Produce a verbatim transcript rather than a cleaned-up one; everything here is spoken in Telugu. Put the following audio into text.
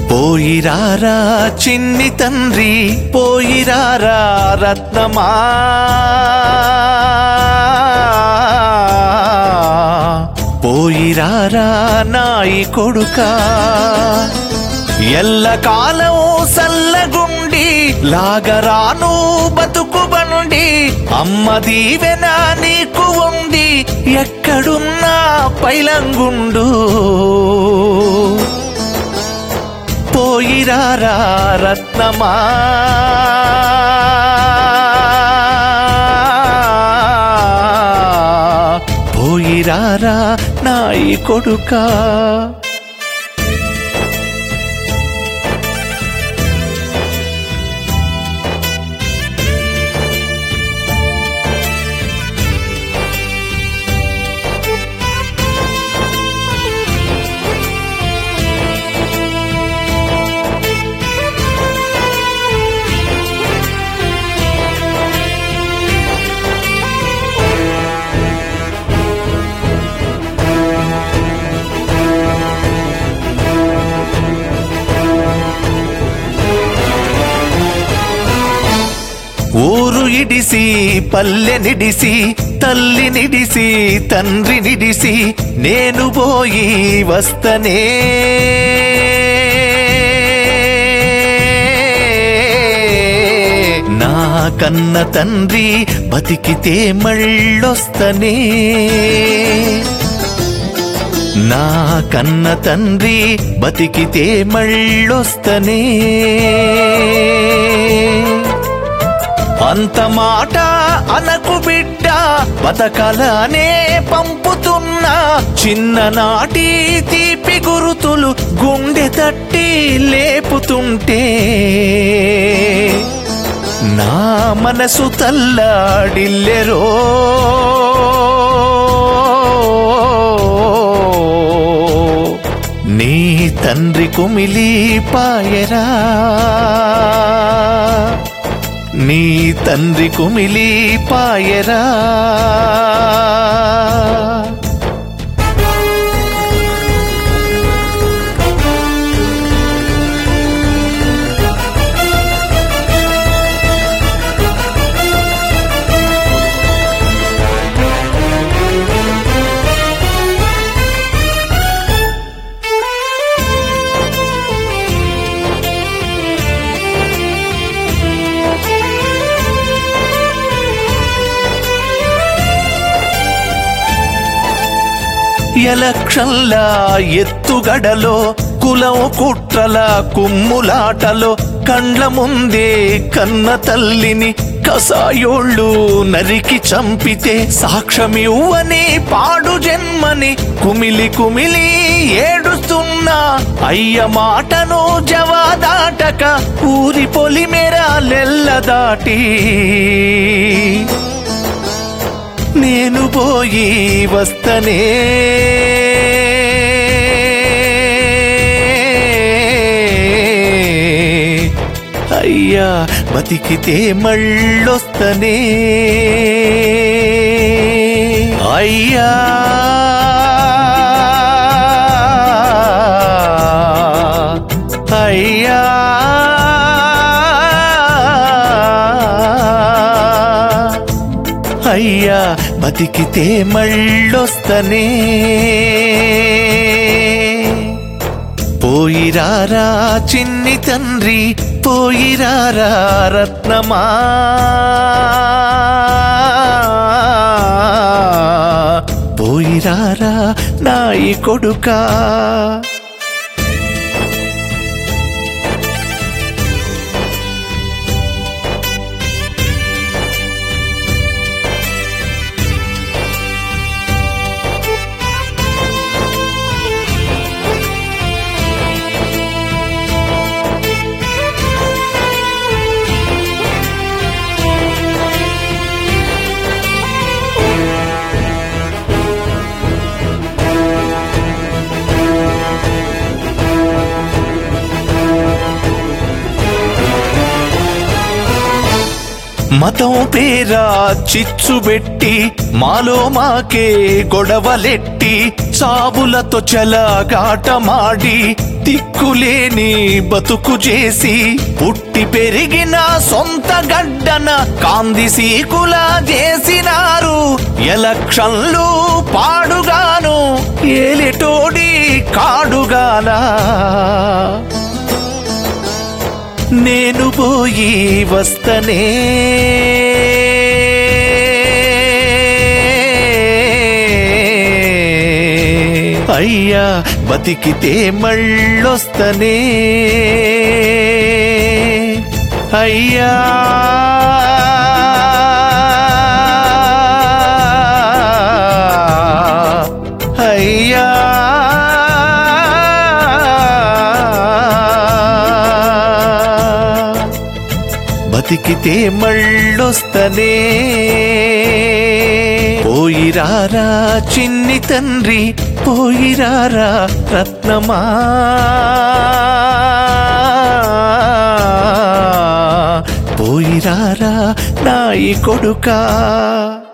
పోయిరారా చిన్ని తండ్రి పోయిరారా రత్నమా పోయిరారా నాయి కొడుకా ఎల్ల కాలం సల్లగుండి లాగరాను బతుకు బండి అమ్మ దీవెన నీకు ఉంది ఎక్కడున్నా పైలంగుండు పోయిరారా రత్నమా పోయిరారా నాయి కొడుకా ఊరు ఇడిసి పల్లె నిడిసి తల్లి నిడిసి తండ్రి నిడిసి నేను పోయి వస్తనే నా కన్న తండ్రి బతికితే మళ్ళొస్తనే నా కన్న తండ్రి బతికితే మళ్ళొస్తనే అంత మాట అనకు బిడ్డ బతకలనే పంపుతున్నా చిన్ననాటి తీపి గురుతులు గుండె తట్టి లేపుతుంటే నా మనసు తల్లాడిల్లెరో నీ తండ్రి కుమిలి పాయరా నీ తండ్రి కుమిలి పాయరా ఎలక్షన్ల ఎత్తుగడలో కులం కుట్రల కుమ్ములాటలో కండ్ల ముందే కన్న తల్లిని కసాయోళ్ళు నరికి చంపితే సాక్ష్యమివ్వని పాడు జన్మని కుమిలి కుమిలి ఏడుస్తున్నా అయ్య మాటను జవాదాటక ఊరి పొలిమేరాలెల్ల దాటి నేను పోయి వస్తనే అయ్యా బతికితే మళ్ళొస్తనే అయ్యా అయ్యా అయ్యా బతికితే మళ్ళొస్తనే పోయిరారా చిన్ని తండ్రి పోయిరారా రత్నమా పోయిరారా నాయి కొడుకా మతం పేరా చిచ్చుబెట్టి మాలో మాకే గొడవలెట్టి సాబులతో చెలగాటమాడి దిక్కులేని బతుకు చేసి పుట్టి పెరిగిన సొంత గడ్డన కాంది సీకులా చేసినారు ఎలక్షన్లు పాడుగాను ఏలిటోడి కాడుగానా నేను పోయి వస్తనే అయ్యా బతికితే మళ్ళొస్తనే అయ్యా అయ్యా బతికితే మళ్ళొస్తనే పోయిరారా చిన్ని తండ్రి పోయిరారా రత్నమా పోయిరారా నాయి కొడుకా